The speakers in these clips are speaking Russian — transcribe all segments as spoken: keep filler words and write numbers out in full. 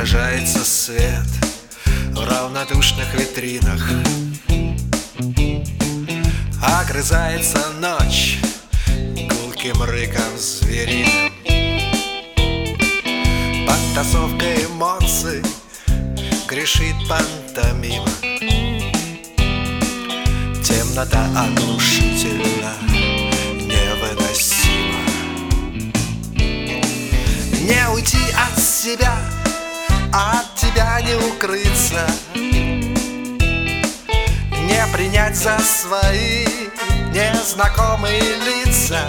Отражается свет в равнодушных витринах. Огрызается ночь гулким рыком звериным. Подтасовка эмоций грешит пантомима. Темнота оглушительно невыносима. Не уйти от себя, от тебя не укрыться, не принять за свои незнакомые лица,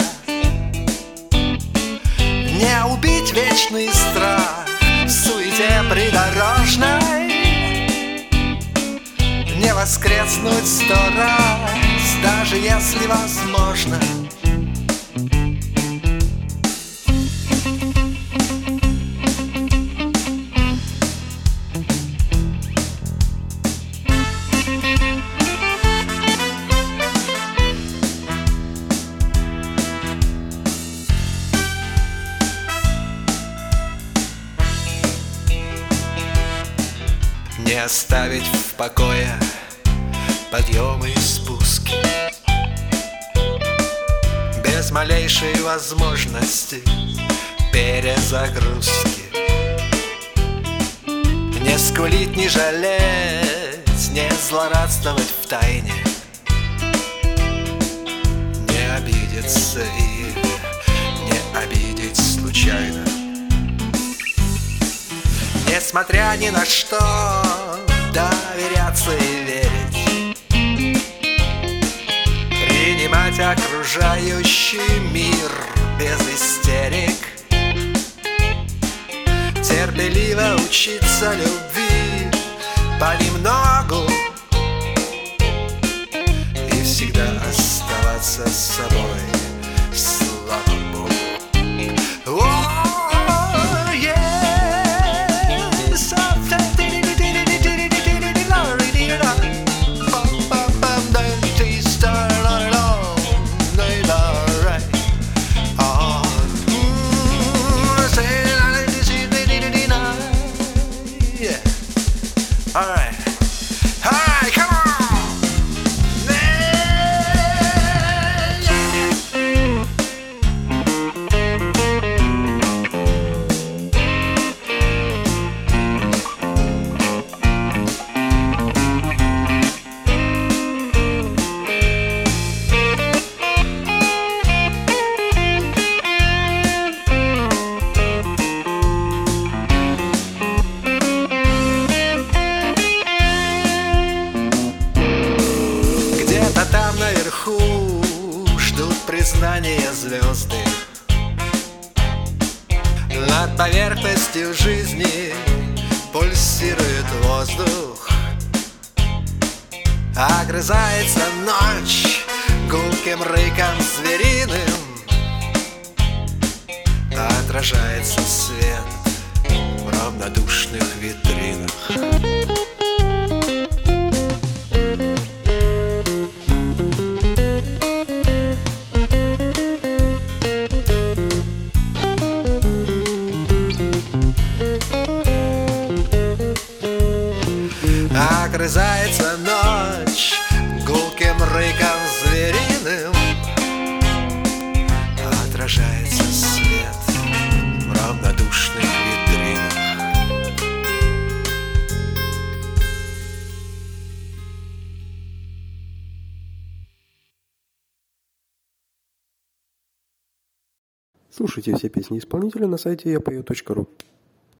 не убить вечный страх в суете придорожной, не воскреснуть сто раз, даже если возможно. Не оставить в покое подъемы и спуски, без малейшей возможности перезагрузки. Не скулить, не жалеть, не злорадствовать втайне, не обидеться и не обидеть случайно. Несмотря ни на что, доверяться и верить, принимать окружающий мир без истерик, терпеливо учиться любви понемногу и всегда оставаться собой, слава Богу. All right, all right, come on. Там наверху ждут признания звезды. Над поверхностью жизни пульсирует воздух. Огрызается ночь гулким рыком звериным. Отражается свет в равнодушных витринах. Огрызается ночь гулким рыком звериным. Отражается свет в равнодушных витринах. Слушайте все песни исполнителя на сайте я пою точка ру.